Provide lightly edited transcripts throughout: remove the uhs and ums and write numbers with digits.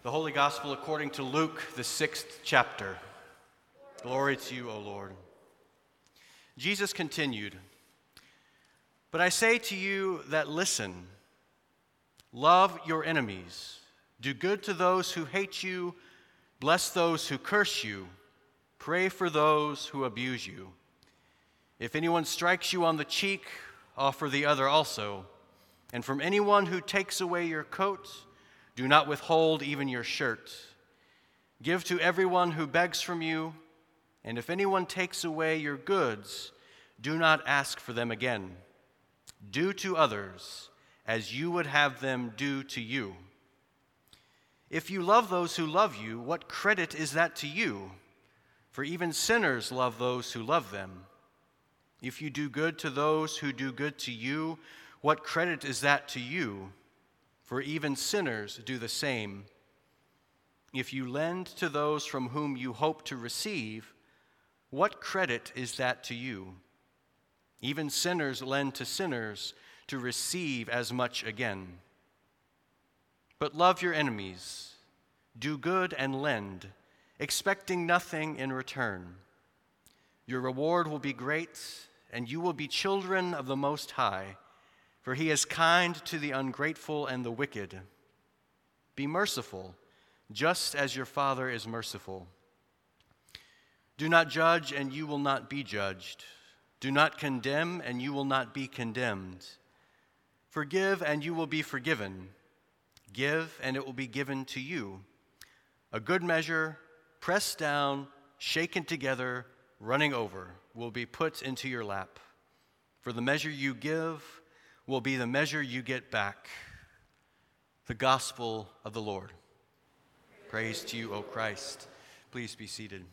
The Holy Gospel according to Luke, the 6th chapter. Glory to you, O Lord. Jesus continued, "But I say to you that listen, love your enemies, do good to those who hate you, bless those who curse you, pray for those who abuse you. If anyone strikes you on the cheek, offer the other also, and from anyone who takes away your coat, do not withhold even your shirt. Give to everyone who begs from you, and if anyone takes away your goods, do not ask for them again. Do to others as you would have them do to you. If you love those who love you, what credit is that to you? For even sinners love those who love them. If you do good to those who do good to you, what credit is that to you? For even sinners do the same. If you lend to those from whom you hope to receive, what credit is that to you? Even sinners lend to sinners to receive as much again. But love your enemies, do good and lend, expecting nothing in return. Your reward will be great, and you will be children of the Most High, for he is kind to the ungrateful and the wicked. Be merciful, just as your Father is merciful. Do not judge, and you will not be judged. Do not condemn, and you will not be condemned. Forgive, and you will be forgiven. Give, and it will be given to you. A good measure, pressed down, shaken together, running over, will be put into your lap. For the measure you give will be the measure you get back." The gospel of the Lord. Praise to you, O Christ. Please be seated.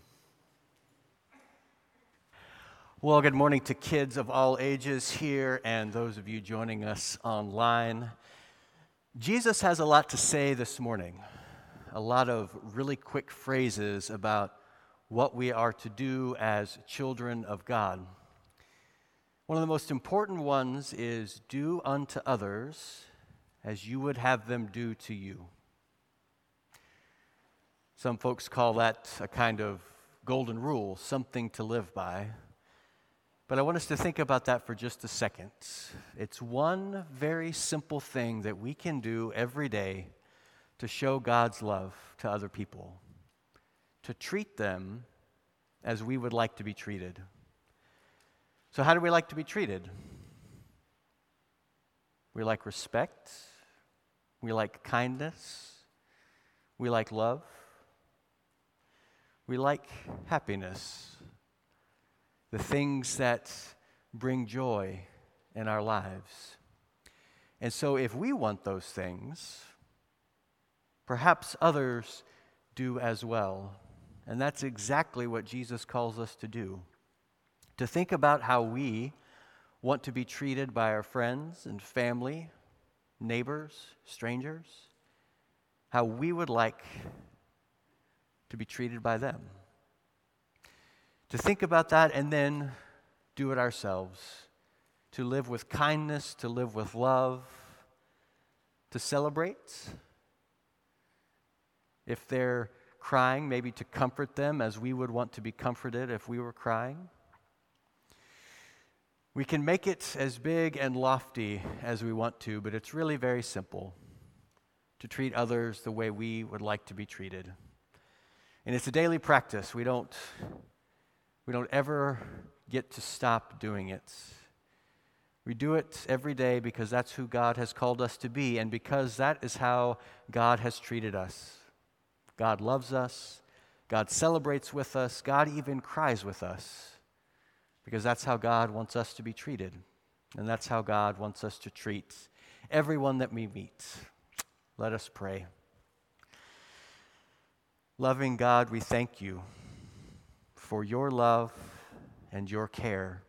Well, good morning to kids of all ages here and those of you joining us online. Jesus has a lot to say this morning, a lot of really quick phrases about what we are to do as children of God. One of the most important ones is do unto others as you would have them do to you. Some folks call that a kind of golden rule, something to live by. But I want us to think about that for just a second. It's one very simple thing that we can do every day to show God's love to other people, to treat them as we would like to be treated. So how do we like to be treated? We like respect. We like kindness. We like love. We like happiness. The things that bring joy in our lives. And so if we want those things, perhaps others do as well. And that's exactly what Jesus calls us to do. To think about how we want to be treated by our friends and family, neighbors, strangers, how we would like to be treated by them. To think about that and then do it ourselves. To live with kindness, to live with love, to celebrate. If they're crying, maybe to comfort them as we would want to be comforted if we were crying. We can make it as big and lofty as we want to, but it's really very simple to treat others the way we would like to be treated. And it's a daily practice. We don't ever get to stop doing it. We do it every day because that's who God has called us to be, and because that is how God has treated us. God loves us. God celebrates with us. God even cries with us. Because that's how God wants us to be treated. And that's how God wants us to treat everyone that we meet. Let us pray. Loving God, we thank you for your love and your care.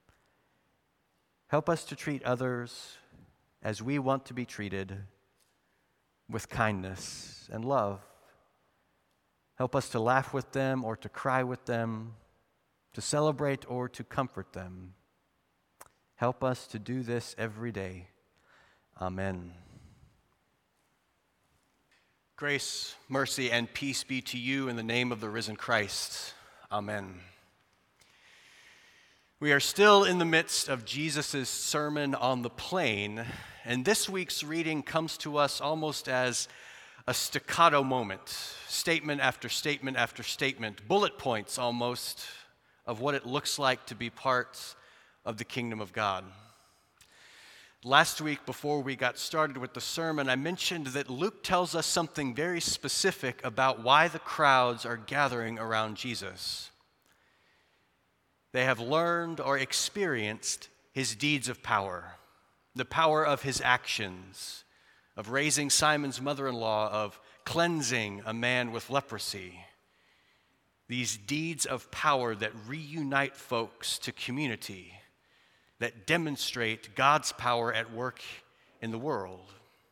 Help us to treat others as we want to be treated, with kindness and love. Help us to laugh with them or to cry with them, to celebrate or to comfort them. Help us to do this every day. Amen. Grace, mercy, and peace be to you in the name of the risen Christ. Amen. We are still in the midst of Jesus' Sermon on the Plain, and this week's reading comes to us almost as a staccato moment, statement after statement after statement, bullet points almost of what it looks like to be part of the kingdom of God. Last week, before we got started with the sermon, I mentioned that Luke tells us something very specific about why the crowds are gathering around Jesus. They have learned or experienced his deeds of power, the power of his actions, of raising Simon's mother-in-law, of cleansing a man with leprosy. These deeds of power that reunite folks to community, that demonstrate God's power at work in the world.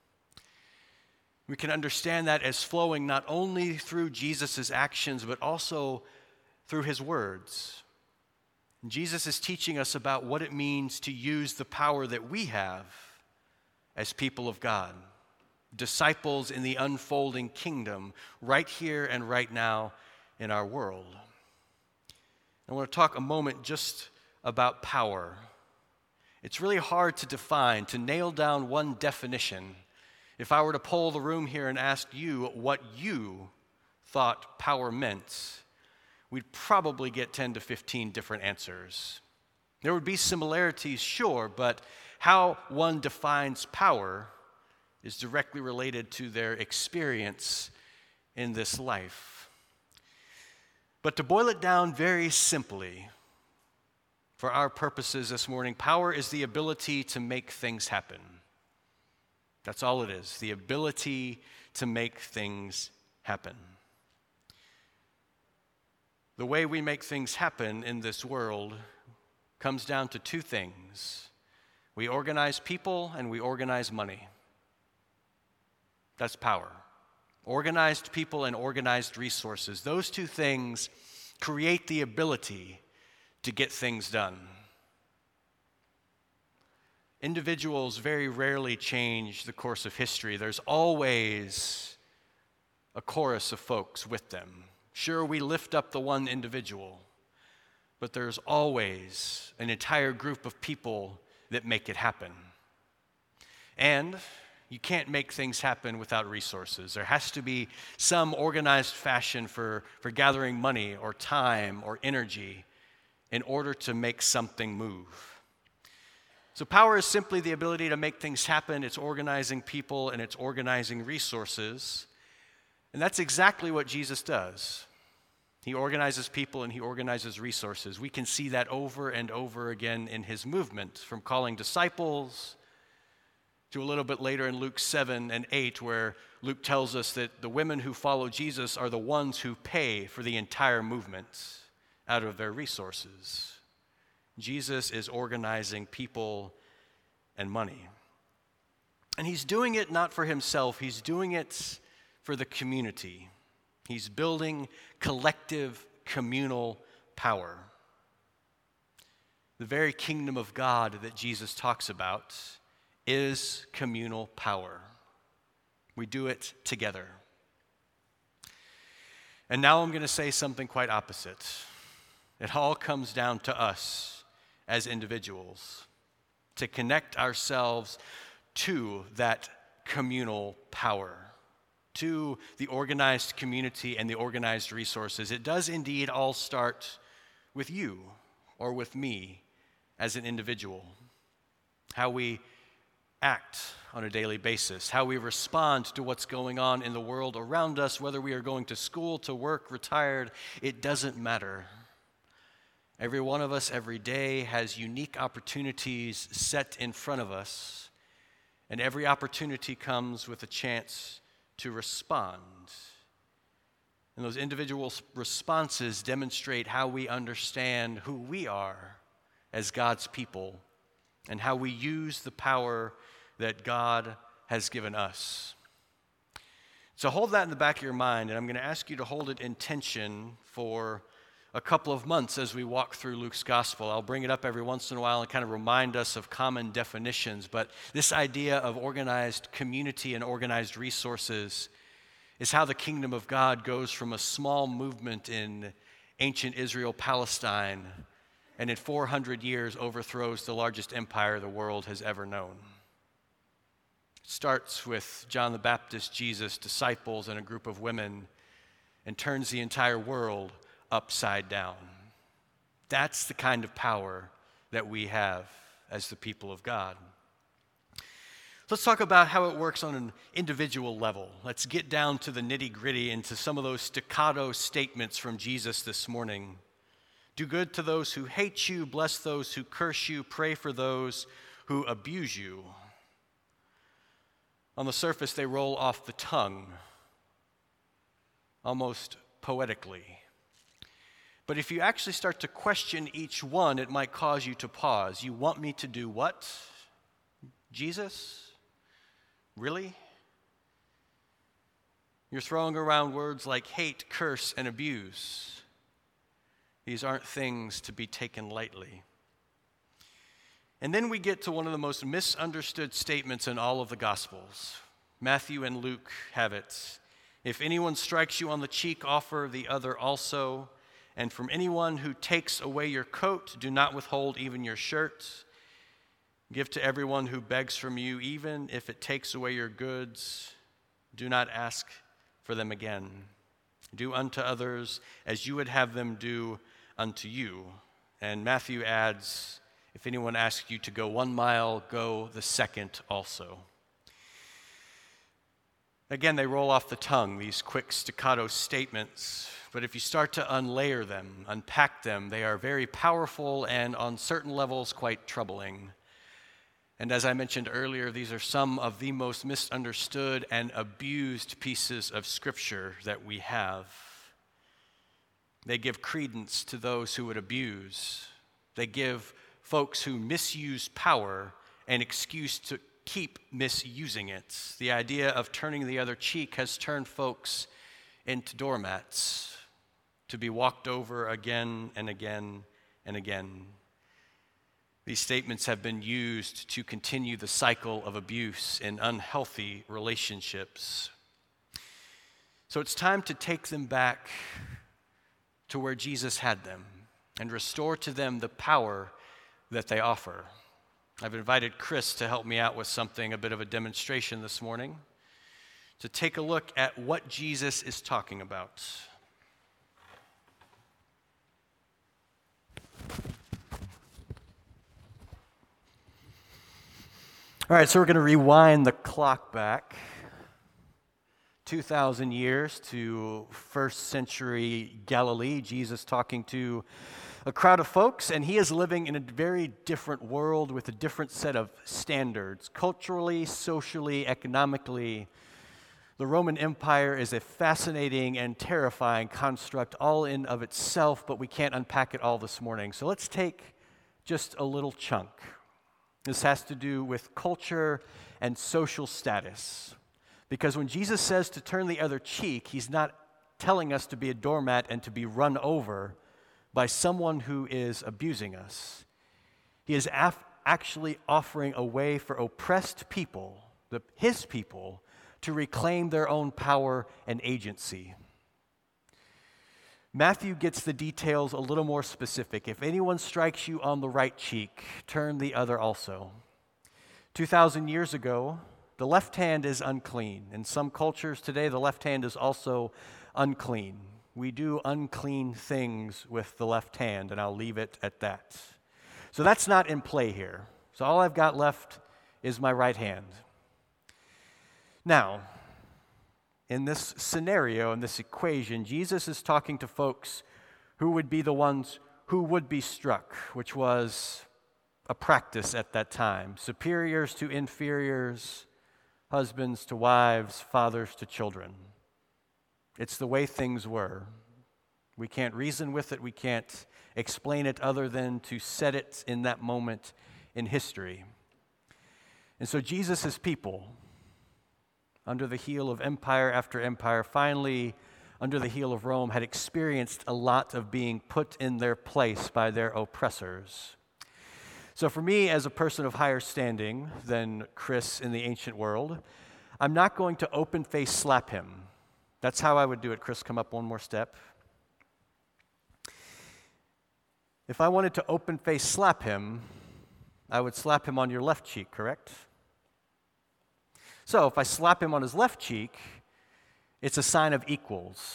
We can understand that as flowing not only through Jesus' actions, but also through his words. Jesus is teaching us about what it means to use the power that we have as people of God, disciples in the unfolding kingdom, right here and right now in our world. I want to talk a moment just about power. It's really hard to define, to nail down one definition. If I were to poll the room here and ask you what you thought power meant, we'd probably get 10 to 15 different answers. There would be similarities, sure, but how one defines power is directly related to their experience in this life. But to boil it down very simply, for our purposes this morning, power is the ability to make things happen. That's all it is, the ability to make things happen. The way we make things happen in this world comes down to two things. We organize people and we organize money. That's power. Organized people and organized resources. Those two things create the ability to get things done. Individuals very rarely change the course of history. There's always a chorus of folks with them. Sure, we lift up the one individual, but there's always an entire group of people that make it happen. And you can't make things happen without resources. There has to be some organized fashion for gathering money or time or energy in order to make something move. So power is simply the ability to make things happen. It's organizing people and it's organizing resources. And that's exactly what Jesus does. He organizes people and he organizes resources. We can see that over and over again in his movement, from calling disciples to a little bit later in Luke 7 and 8, where Luke tells us that the women who follow Jesus are the ones who pay for the entire movement out of their resources. Jesus is organizing people and money. And he's doing it not for himself, he's doing it for the community. He's building collective communal power. The very kingdom of God that Jesus talks about is communal power. We do it together. And now I'm going to say something quite opposite. It all comes down to us as individuals to connect ourselves to that communal power, to the organized community and the organized resources. It does indeed all start with you or with me as an individual. How we act on a daily basis, how we respond to what's going on in the world around us, whether we are going to school, to work, retired, it doesn't matter. Every one of us every day has unique opportunities set in front of us, and every opportunity comes with a chance to respond. And those individual responses demonstrate how we understand who we are as God's people and how we use the power that God has given us. So hold that in the back of your mind, and I'm going to ask you to hold it in tension for a couple of months as we walk through Luke's gospel. I'll bring it up every once in a while and kind of remind us of common definitions, but this idea of organized community and organized resources is how the kingdom of God goes from a small movement in ancient Israel, Palestine, and in 400 years overthrows the largest empire the world has ever known. It starts with John the Baptist, Jesus' disciples, and a group of women, and turns the entire world upside down. That's the kind of power that we have as the people of God. Let's talk about how it works on an individual level. Let's get down to the nitty-gritty into some of those staccato statements from Jesus this morning. Do good to those who hate you, bless those who curse you, pray for those who abuse you. On the surface, they roll off the tongue, almost poetically. But if you actually start to question each one, it might cause you to pause. You want me to do what? Jesus? Really? You're throwing around words like hate, curse, and abuse. These aren't things to be taken lightly. And then we get to one of the most misunderstood statements in all of the Gospels. Matthew and Luke have it. If anyone strikes you on the cheek, offer the other also. And from anyone who takes away your coat, do not withhold even your shirt. Give to everyone who begs from you, even if it takes away your goods. Do not ask for them again. Do unto others as you would have them do unto you. And Matthew adds, if anyone asks you to go 1 mile, go the second also. Again, they roll off the tongue, these quick staccato statements. But if you start to unlayer them, unpack them, they are very powerful and on certain levels quite troubling. And as I mentioned earlier, these are some of the most misunderstood and abused pieces of Scripture that we have. They give credence to those who would abuse. They give folks who misuse power an excuse to keep misusing it. The idea of turning the other cheek has turned folks into doormats to be walked over again and again and again. These statements have been used to continue the cycle of abuse in unhealthy relationships. So it's time to take them back to where Jesus had them and restore to them the power that they offer. I've invited Chris to help me out with something, a bit of a demonstration this morning, to take a look at what Jesus is talking about. All right, so we're going to rewind the clock back 2,000 years to first century Galilee. Jesus talking to a crowd of folks, and he is living in a very different world with a different set of standards, culturally, socially, economically. The Roman Empire is a fascinating and terrifying construct all in of itself, but we can't unpack it all this morning. So let's take just a little chunk. This has to do with culture and social status. Because when Jesus says to turn the other cheek, he's not telling us to be a doormat and to be run over by someone who is abusing us. He is actually offering a way for oppressed people, his people, to reclaim their own power and agency. Matthew gets the details a little more specific. If anyone strikes you on the right cheek, turn the other also. 2,000 years ago, the left hand is unclean. In some cultures today, the left hand is also unclean. We do unclean things with the left hand, and I'll leave it at that. So that's not in play here. So all I've got left is my right hand. Now, in this scenario, in this equation, Jesus is talking to folks who would be the ones who would be struck, which was a practice at that time. Superiors to inferiors, husbands to wives, fathers to children. It's the way things were. We can't reason with it. We can't explain it other than to set it in that moment in history. And so Jesus' people, under the heel of empire after empire, finally under the heel of Rome, had experienced a lot of being put in their place by their oppressors. So for me, as a person of higher standing than Chris in the ancient world, I'm not going to open-face slap him. That's how I would do it. Chris, come up one more step. If I wanted to open-face slap him, I would slap him on your left cheek, correct? So if I slap him on his left cheek, it's a sign of equals.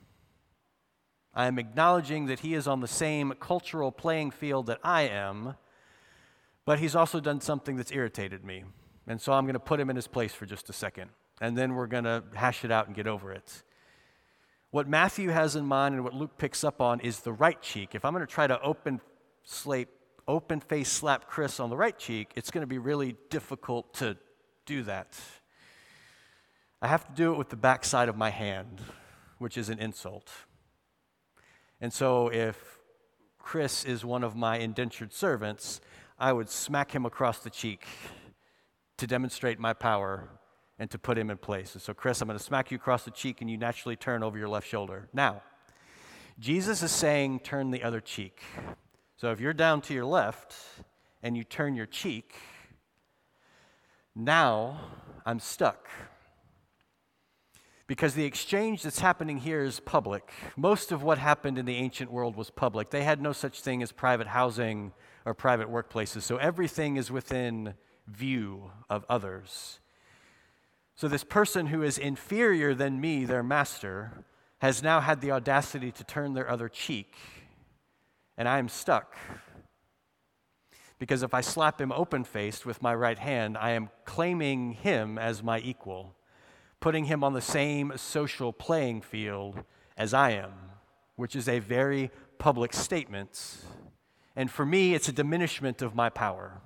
I am acknowledging that he is on the same cultural playing field that I am, but he's also done something that's irritated me. And so I'm going to put him in his place for just a second, and then we're going to hash it out and get over it. What Matthew has in mind and what Luke picks up on is the right cheek. If I'm going to try to open-face slap Chris on the right cheek, it's going to be really difficult to do that. I have to do it with the backside of my hand, which is an insult. And so if Chris is one of my indentured servants, I would smack him across the cheek to demonstrate my power and to put him in place. And so, Chris, I'm going to smack you across the cheek, and you naturally turn over your left shoulder. Now, Jesus is saying turn the other cheek. So if you're down to your left and you turn your cheek, now I'm stuck. Because the exchange that's happening here is public. Most of what happened in the ancient world was public. They had no such thing as private housing or private workplaces, so everything is within view of others. So this person who is inferior than me, their master, has now had the audacity to turn their other cheek, and I am stuck. Because if I slap him open-faced with my right hand, I am claiming him as my equal, putting him on the same social playing field as I am, which is a very public statement. And for me, it's a diminishment of my power.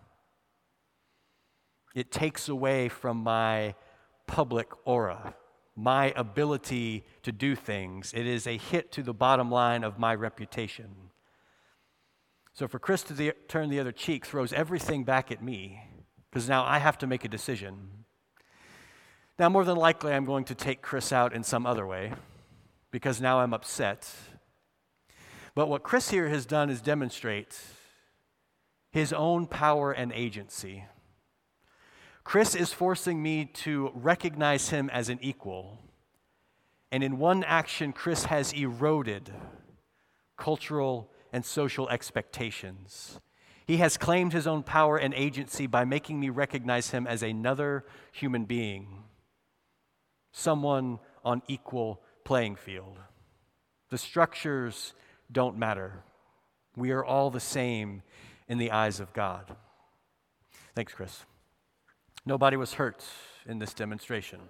It takes away from my public aura, my ability to do things. It is a hit to the bottom line of my reputation. So for Chris to turn the other cheek throws everything back at me, because now I have to make a decision. Now, more than likely, I'm going to take Chris out in some other way, because now I'm upset. But what Chris here has done is demonstrate his own power and agency. Chris is forcing me to recognize him as an equal. And in one action, Chris has eroded cultural and social expectations. He has claimed his own power and agency by making me recognize him as another human being, someone on equal playing field. The structures don't matter. We are all the same in the eyes of God. Thanks, Chris. Nobody was hurt in this demonstration.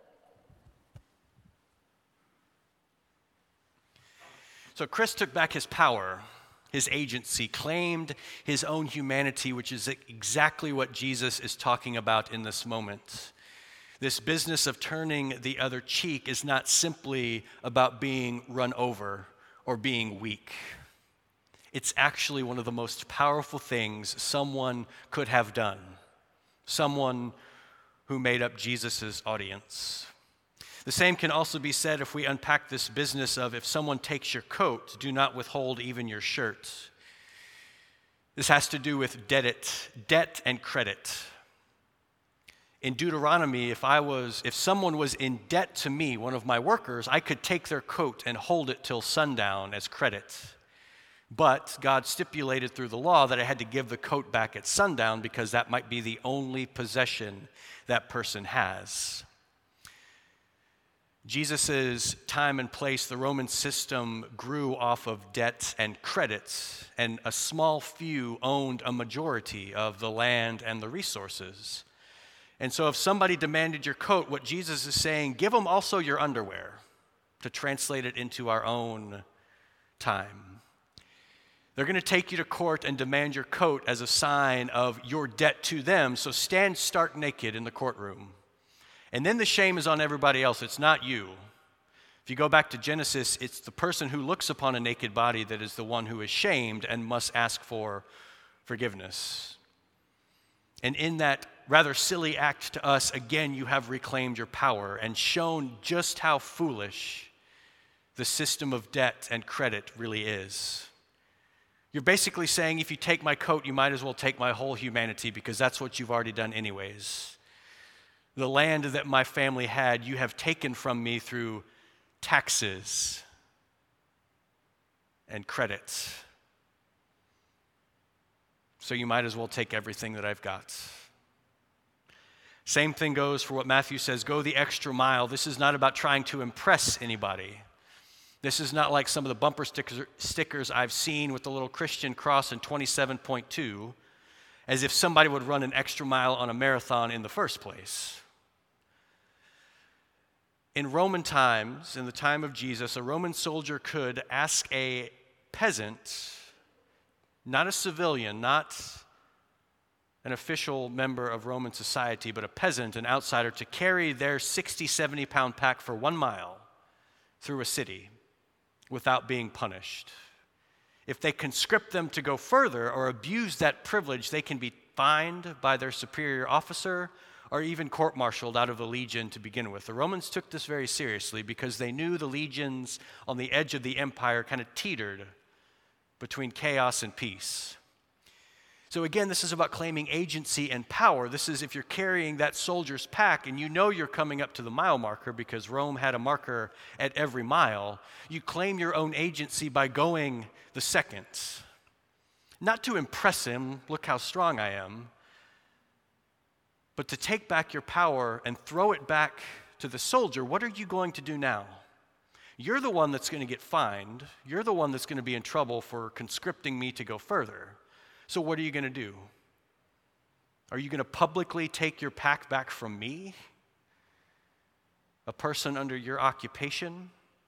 So Chris took back his power, his agency, claimed his own humanity, which is exactly what Jesus is talking about in this moment. This business of turning the other cheek is not simply about being run over or being weak. It's actually one of the most powerful things someone could have done. Someone who made up Jesus' audience. The same can also be said if we unpack this business of if someone takes your coat, do not withhold even your shirt. This has to do with debt and credit. In Deuteronomy, if someone was in debt to me, one of my workers, I could take their coat and hold it till sundown as credit. But God stipulated through the law that I had to give the coat back at sundown because that might be the only possession that person has. Jesus' time and place, the Roman system grew off of debt and credit, and a small few owned a majority of the land and the resources. And so if somebody demanded your coat, what Jesus is saying, give them also your underwear, to translate it into our own time. They're going to take you to court and demand your coat as a sign of your debt to them, so stand stark naked in the courtroom. And then the shame is on everybody else. It's not you. If you go back to Genesis, it's the person who looks upon a naked body that is the one who is shamed and must ask for forgiveness. And in that rather silly act to us, again, you have reclaimed your power and shown just how foolish the system of debt and credit really is. You're basically saying, if you take my coat, you might as well take my whole humanity because that's what you've already done anyways. The land that my family had, you have taken from me through taxes and credits. So you might as well take everything that I've got. Same thing goes for what Matthew says, go the extra mile. This is not about trying to impress anybody. This is not like some of the bumper stickers I've seen with the little Christian cross in 27.2, as if somebody would run an extra mile on a marathon in the first place. In Roman times, in the time of Jesus, a Roman soldier could ask a peasant, not a civilian, not an official member of Roman society, but a peasant, an outsider, to carry their 60, 70-pound pack for 1 mile through a city without being punished. If they conscript them to go further or abuse that privilege, they can be fined by their superior officer or even court-martialed out of the legion to begin with. The Romans took this very seriously because they knew the legions on the edge of the empire kind of teetered between chaos and peace. So again, this is about claiming agency and power. This is if you're carrying that soldier's pack and you know you're coming up to the mile marker because Rome had a marker at every mile, you claim your own agency by going the second. Not to impress him, look how strong I am, but to take back your power and throw it back to the soldier. What are you going to do now? You're the one that's going to get fined. You're the one that's going to be in trouble for conscripting me to go further. So what are you going to do? Are you going to publicly take your pack back from me? A person under your occupation?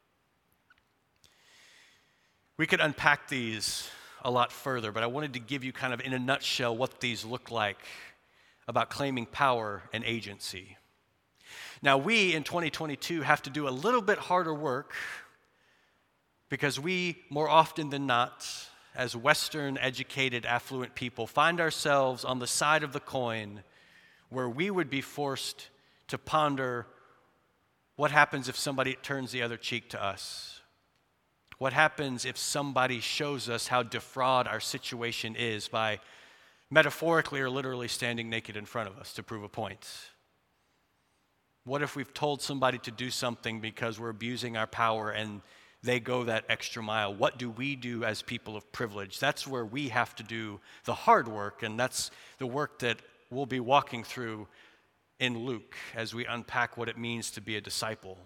We could unpack these a lot further, but I wanted to give you kind of in a nutshell what these look like about claiming power and agency. Now we in 2022 have to do a little bit harder work because we, more often than not, as Western, educated, affluent people, find ourselves on the side of the coin where we would be forced to ponder what happens if somebody turns the other cheek to us. What happens if somebody shows us how defraud our situation is by metaphorically or literally standing naked in front of us to prove a point? What if we've told somebody to do something because we're abusing our power and they go that extra mile? What do we do as people of privilege? That's where we have to do the hard work, and that's the work that we'll be walking through in Luke as we unpack what it means to be a disciple.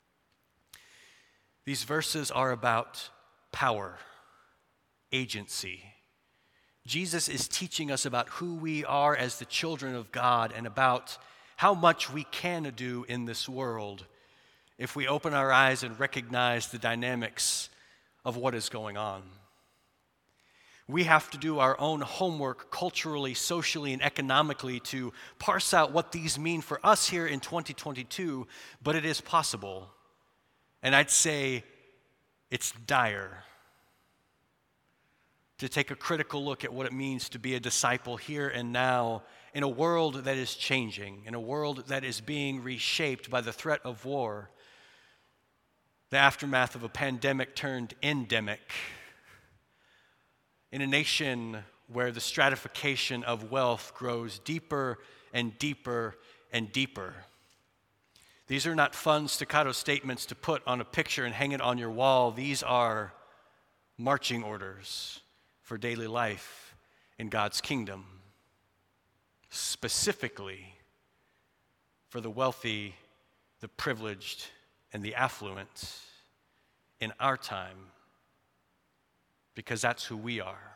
These verses are about power, agency. Jesus is teaching us about who we are as the children of God and about how much we can do in this world if we open our eyes and recognize the dynamics of what is going on. We have to do our own homework culturally, socially, and economically to parse out what these mean for us here in 2022, but it is possible. And I'd say it's dire to take a critical look at what it means to be a disciple here and now in a world that is changing, in a world that is being reshaped by the threat of war, the aftermath of a pandemic turned endemic, in a nation where the stratification of wealth grows deeper and deeper and deeper. These are not fun staccato statements to put on a picture and hang it on your wall. These are marching orders for daily life in God's kingdom, specifically for the wealthy, the privileged, and the affluent in our time, because that's who we are.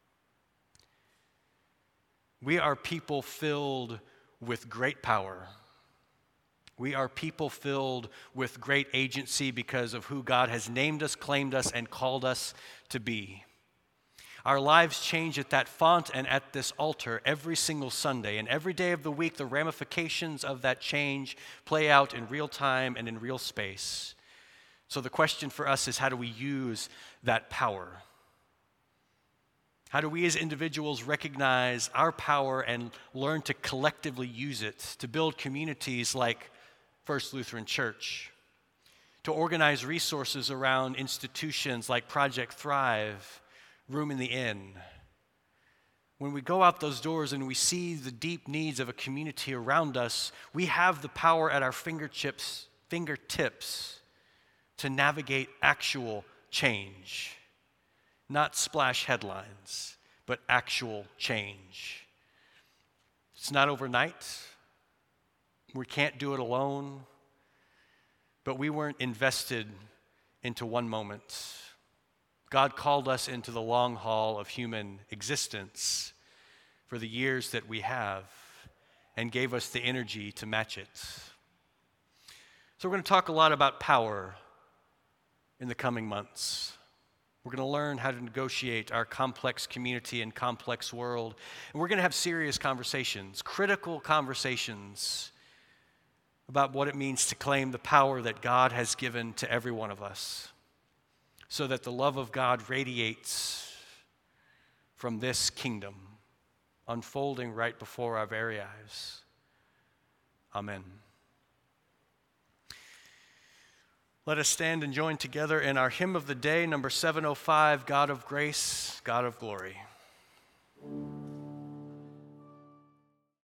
We are people filled with great power. We are people filled with great agency because of who God has named us, claimed us, and called us to be. Our lives change at that font and at this altar every single Sunday. And every day of the week, the ramifications of that change play out in real time and in real space. So the question for us is, how do we use that power? How do we as individuals recognize our power and learn to collectively use it to build communities like First Lutheran Church, to organize resources around institutions like Project Thrive, Room in the Inn? When we go out those doors and we see the deep needs of a community around us, we have the power at our fingertips to navigate actual change, not splash headlines, but actual change. It's not overnight. We can't do it alone, but we weren't invested into one moment. God called us into the long haul of human existence for the years that we have and gave us the energy to match it. So we're going to talk a lot about power in the coming months. We're going to learn how to negotiate our complex community and complex world. And we're going to have serious conversations, critical conversations about what it means to claim the power that God has given to every one of us, so that the love of God radiates from this kingdom, unfolding right before our very eyes. Amen. Let us stand and join together in our hymn of the day, number 705, God of Grace, God of Glory.